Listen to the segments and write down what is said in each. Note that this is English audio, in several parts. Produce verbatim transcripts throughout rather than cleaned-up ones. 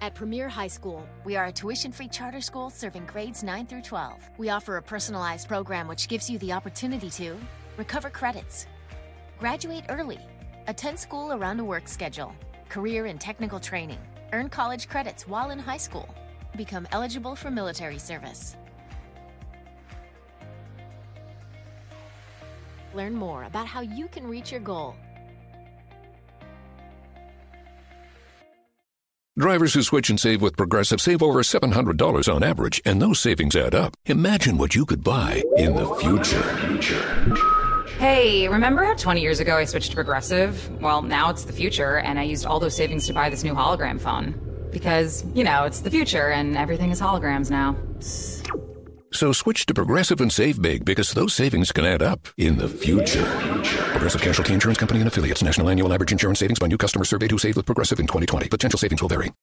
At Premier High School, we are a tuition-free charter school serving grades nine through twelve. We offer a personalized program which gives you the opportunity to recover credits, graduate early, attend school around a work schedule, career and technical training, earn college credits while in high school, become eligible for military service. Learn more about how you can reach your goal. Drivers who switch and save with Progressive save over seven hundred dollars on average, and those savings add up. Imagine what you could buy in the future. Hey, remember how twenty years ago I switched to Progressive? Well, now it's the future, and I used all those savings to buy this new hologram phone. Because, you know, it's the future, and everything is holograms now. So switch to Progressive and save big, because those savings can add up in the future. Progressive Casualty Insurance Company and Affiliates. National annual average insurance savings by new customer surveyed who saved with Progressive in twenty twenty. Potential savings will vary.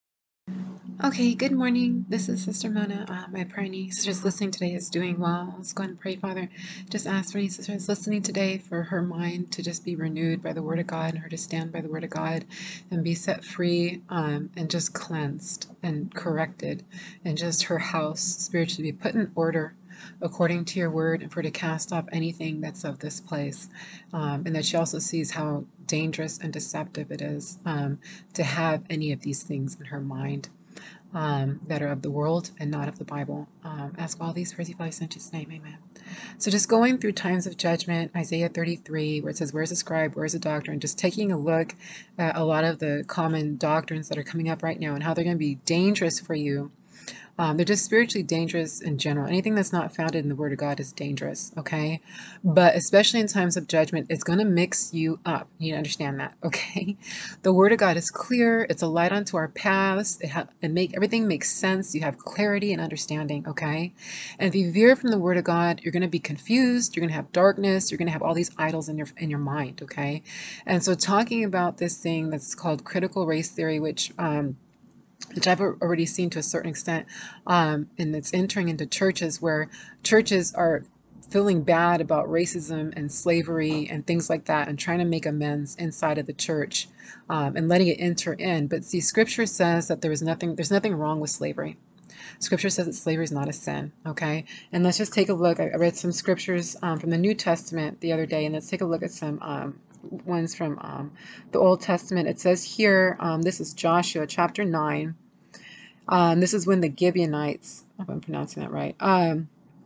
Okay, good morning. This is Sister Mona. Uh, my prayer any sisters listening today is doing well. Let's go ahead and pray, Father. Just ask for any sisters listening today for her mind to just be renewed by the Word of God and her to stand by the Word of God and be set free um, and just cleansed and corrected, and just her house spiritually be put in order according to your word, and for her to cast off anything that's of this place. Um, and that she also sees how dangerous and deceptive it is um, to have any of these things in her mind um, that are of the world and not of the Bible. Um, ask all these for in Jesus' name, amen. So just going through times of judgment, Isaiah thirty-three, where it says, where's the scribe, where's the doctor? And just taking a look at a lot of the common doctrines that are coming up right now and how they're going to be dangerous for you. Um, they're just spiritually dangerous in general. Anything that's not founded in the Word of God is dangerous, okay? But especially in times of judgment, it's going to mix you up. You need to understand that, okay? The Word of God is clear. It's a light unto our paths. It, ha- it make everything makes sense. You have clarity and understanding, okay? And if you veer from the Word of God, you're going to be confused. You're going to have darkness. You're going to have all these idols in your in your mind, okay? And so talking about this thing that's called critical race theory, which um, which I've already seen to a certain extent, um, and it's entering into churches where churches are feeling bad about racism and slavery and things like that, and trying to make amends inside of the church um, and letting it enter in. But see, Scripture says that there is nothing, there's nothing wrong with slavery. Scripture says that slavery is not a sin, okay? And let's just take a look. I read some scriptures um, from the New Testament the other day, and let's take a look at some um, ones from um, the Old Testament. It says here, um, this is Joshua chapter nine. Um, this is when the Gibeonites, if I'm pronouncing that right, um,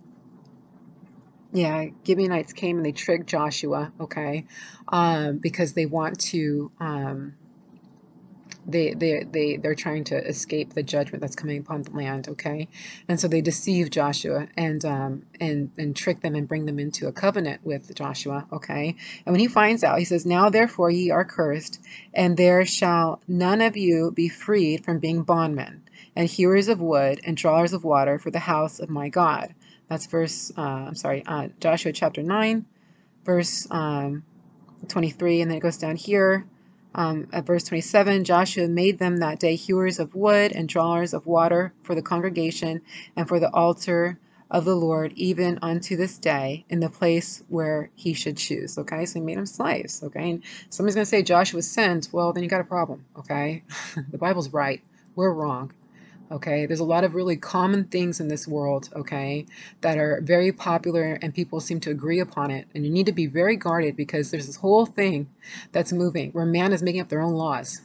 yeah, Gibeonites came and they tricked Joshua, okay, um, because they want to, um, they, they, they, they're trying to escape the judgment that's coming upon the land, okay, and so they deceive Joshua and, um, and, and trick them and bring them into a covenant with Joshua, okay, and when he finds out, he says, now therefore ye are cursed, and there shall none of you be freed from being bondmen, and hewers of wood, and drawers of water for the house of my God. That's verse, uh, I'm sorry, uh, Joshua chapter nine, verse um, twenty-three, and then it goes down here um, at verse twenty-seven. Joshua made them that day hewers of wood and drawers of water for the congregation and for the altar of the Lord, even unto this day, in the place where he should choose. Okay, so he made them slaves. Okay, and somebody's going to say Joshua sinned. Well, then you got a problem. Okay, the Bible's right. We're wrong. Okay, there's a lot of really common things in this world, okay, that are very popular and people seem to agree upon it. And you need to be very guarded because there's this whole thing that's moving where man is making up their own laws.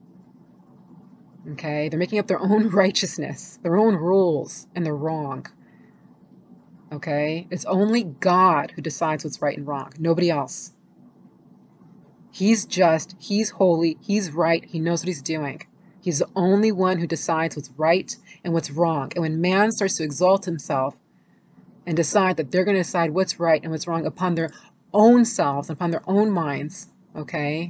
Okay, they're making up their own righteousness, their own rules, and they're wrong. Okay, it's only God who decides what's right and wrong, nobody else. He's just, he's holy, he's right, he knows what he's doing. He's the only one who decides what's right and what's wrong. And when man starts to exalt himself and decide that they're going to decide what's right and what's wrong upon their own selves, upon their own minds, okay,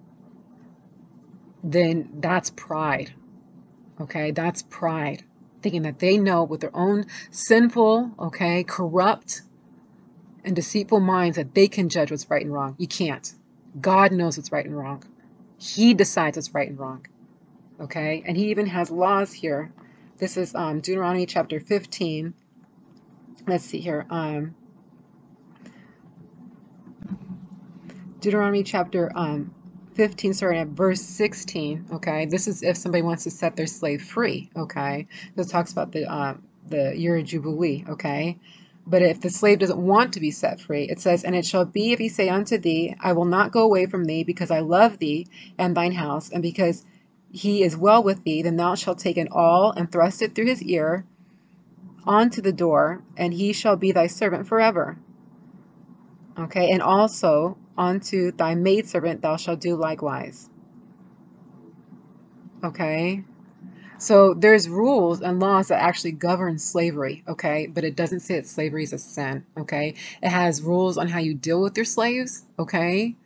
then that's pride. Okay, that's pride. Thinking that they know with their own sinful, okay, corrupt and deceitful minds that they can judge what's right and wrong. You can't. God knows what's right and wrong. He decides what's right and wrong. Okay, and he even has laws here. This is um, Deuteronomy chapter fifteen. Let's see here. Um, Deuteronomy chapter um, fifteen, starting at verse sixteen, okay? This is if somebody wants to set their slave free, okay? This talks about the, um, the year of Jubilee, okay? But if the slave doesn't want to be set free, it says, and it shall be if he say unto thee, I will not go away from thee, because I love thee and thine house, and because he is well with thee, then thou shalt take an awl and thrust it through his ear onto the door, and he shall be thy servant forever. Okay, and also unto thy maidservant thou shalt do likewise. Okay. So there's rules and laws that actually govern slavery, okay? But it doesn't say that slavery is a sin, okay? It has rules on how you deal with your slaves, okay?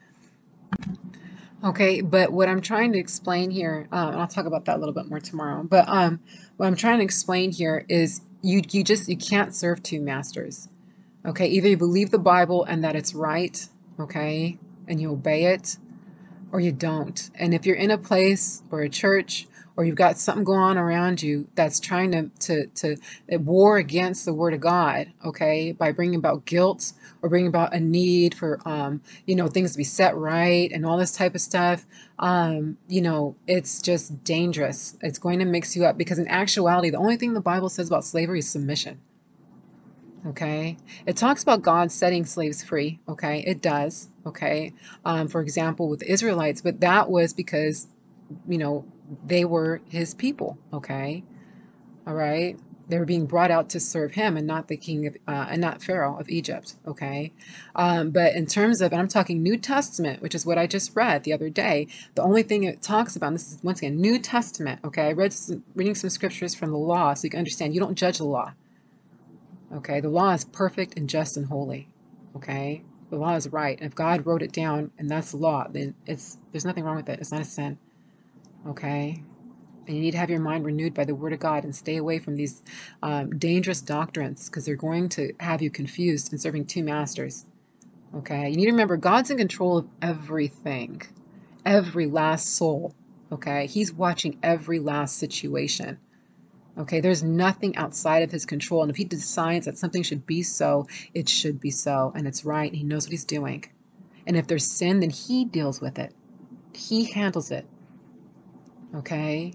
Okay, but what I'm trying to explain here, um, and I'll talk about that a little bit more tomorrow, but um, what I'm trying to explain here is you, you just, you can't serve two masters, okay? Either you believe the Bible and that it's right, okay, and you obey it, or you don't. And if you're in a place or a church, or you've got something going on around you that's trying to, to, to war against the word of God, okay, by bringing about guilt or bringing about a need for, um, you know, things to be set right and all this type of stuff, um, you know, it's just dangerous. It's going to mix you up, because in actuality, the only thing the Bible says about slavery is submission. Okay, it talks about God setting slaves free. Okay, it does. Okay, um, for example, with the Israelites, but that was because, you know, they were his people. Okay, all right, they were being brought out to serve him and not the king of uh, and not Pharaoh of Egypt. Okay, um, but in terms of, and I'm talking New Testament, which is what I just read the other day, the only thing it talks about, and this is once again New Testament. Okay, I read some, reading some scriptures from the law, so you can understand you don't judge the law. Okay, the law is perfect and just and holy. Okay, the law is right. And if God wrote it down and that's the law, then it's there's nothing wrong with it. It's not a sin. Okay, and you need to have your mind renewed by the word of God and stay away from these um, dangerous doctrines, because they're going to have you confused and serving two masters. Okay, you need to remember God's in control of everything, every last soul. Okay, he's watching every last situation. Okay, there's nothing outside of his control. And if he decides that something should be so, it should be so. And it's right. And he knows what he's doing. And if there's sin, then he deals with it. He handles it. Okay?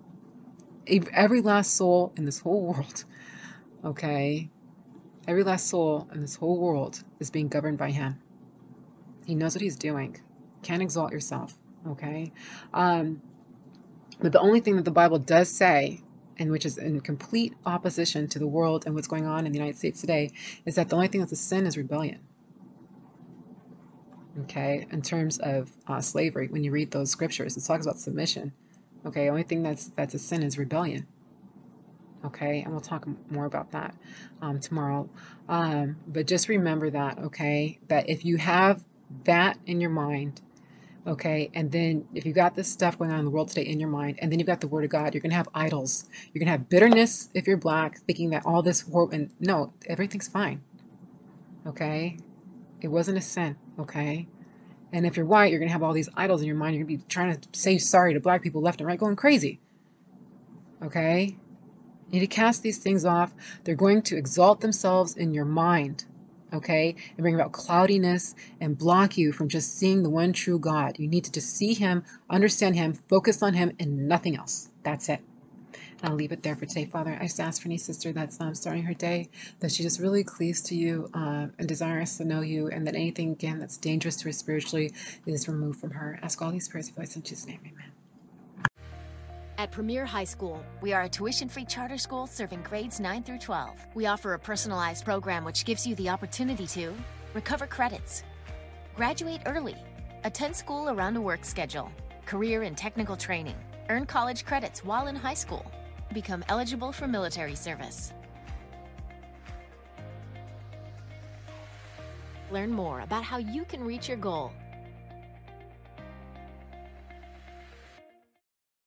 Every last soul in this whole world, okay? Every last soul in this whole world is being governed by him. He knows what he's doing. Can't exalt yourself. Okay? Um, but the only thing that the Bible does say, and which is in complete opposition to the world and what's going on in the United States today, is that the only thing that's a sin is rebellion. Okay, in terms of uh, slavery, when you read those scriptures, it talks about submission. Okay, the only thing that's that's a sin is rebellion. Okay, and we'll talk more about that um, tomorrow. Um, but just remember that, okay, that if you have that in your mind, okay, and then if you've got this stuff going on in the world today in your mind, and then you've got the word of God, you're going to have idols. You're going to have bitterness if you're black, thinking that all this horror, and no, everything's fine. Okay? It wasn't a sin. Okay? And if you're white, you're going to have all these idols in your mind. You're going to be trying to say sorry to black people left and right, going crazy. Okay? You need to cast these things off. They're going to exalt themselves in your mind. Okay, and bring about cloudiness and block you from just seeing the one true God. You need to just see him, understand him, focus on him, and nothing else. That's it. And I'll leave it there for today, Father. I just ask for any sister that's um, starting her day, that she just really cleaves to you uh, and desires to know you, and that anything, again, that's dangerous to her spiritually is removed from her. Ask all these prayers, in Jesus' name, amen. At Premier High School, we are a tuition-free charter school serving grades nine through twelve. We offer a personalized program which gives you the opportunity to recover credits, graduate early, attend school around a work schedule, career and technical training, earn college credits while in high school, become eligible for military service. Learn more about how you can reach your goal